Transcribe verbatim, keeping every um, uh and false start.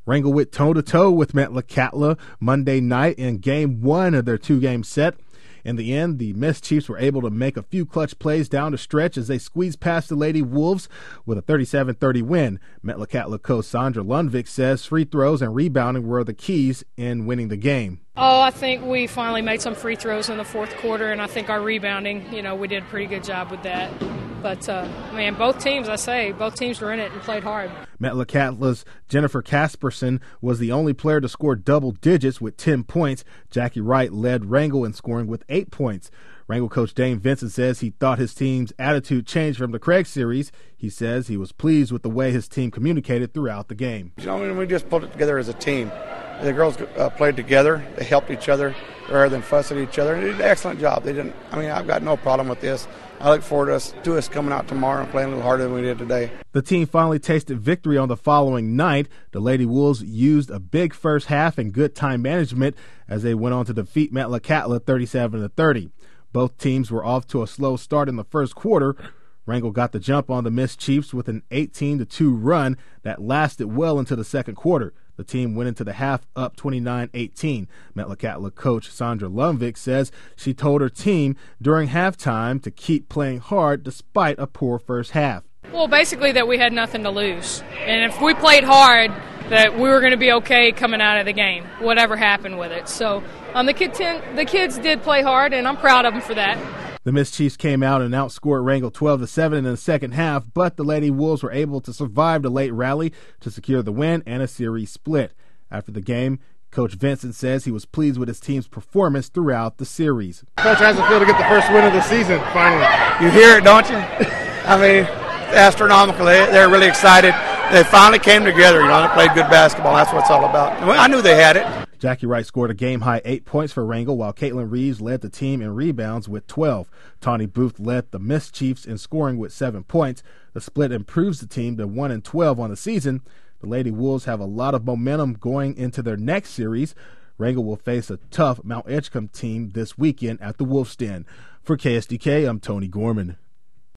Wrangell went toe-to-toe with Metlakatla Monday night in game one of their two-game set. In the end, the Miss Chiefs were able to make a few clutch plays down the stretch as they squeezed past the Lady Wolves with a thirty-seven thirty win. Metlakatla coach Sandra Lundvik says free throws and rebounding were the keys in winning the game. Oh, I think we finally made some free throws in the fourth quarter, and I think our rebounding, you know, we did a pretty good job with that. But, uh, man, both teams, I say, both teams were in it and played hard. Metlakatla's Jennifer Casperson was the only player to score double digits with ten points. Jackie Wright led Wrangell in scoring with eight points. Wrangell coach Dane Vincent says he thought his team's attitude changed from the Craig series. He says he was pleased with the way his team communicated throughout the game. You know, we just pulled it together as a team. The girls uh, played together. They helped each other rather than fuss at each other. They did an excellent job. They didn't. I mean, I've got no problem with this. I look forward to us, to us coming out tomorrow and playing a little harder than we did today. The team finally tasted victory on the following night. The Lady Wolves used a big first half and good time management as they went on to defeat Metlakatla thirty-seven to thirty. Both teams were off to a slow start in the first quarter. Wrangell got the jump on the Miss Chiefs with an eighteen to two run that lasted well into the second quarter. The team went into the half up twenty-nine eighteen. Metlakatla coach Sandra Lundvik says she told her team during halftime to keep playing hard despite a poor first half. Well, basically that we had nothing to lose. And if we played hard, that we were going to be okay coming out of the game, whatever happened with it. So um, the, kid ten, the kids did play hard, and I'm proud of them for that. The Miss Chiefs came out and outscored Wrangell twelve to seven in the second half, but the Lady Wolves were able to survive the late rally to secure the win and a series split. After the game, Coach Vincent says he was pleased with his team's performance throughout the series. Coach, how's it feel to get the first win of the season finally? You hear it, don't you? I mean, astronomical. They, they're really excited. They finally came together. You know, they played good basketball. That's what it's all about. I knew they had it. Jackie Wright scored a game-high eight points for Wrangell, while Caitlin Reeves led the team in rebounds with twelve. Tawny Booth led the Miss Chiefs in scoring with seven points. The split improves the team to one and twelve on the season. The Lady Wolves have a lot of momentum going into their next series. Wrangell will face a tough Mount Edgecombe team this weekend at the Wolf's Den. For K S D K, I'm Tony Gorman.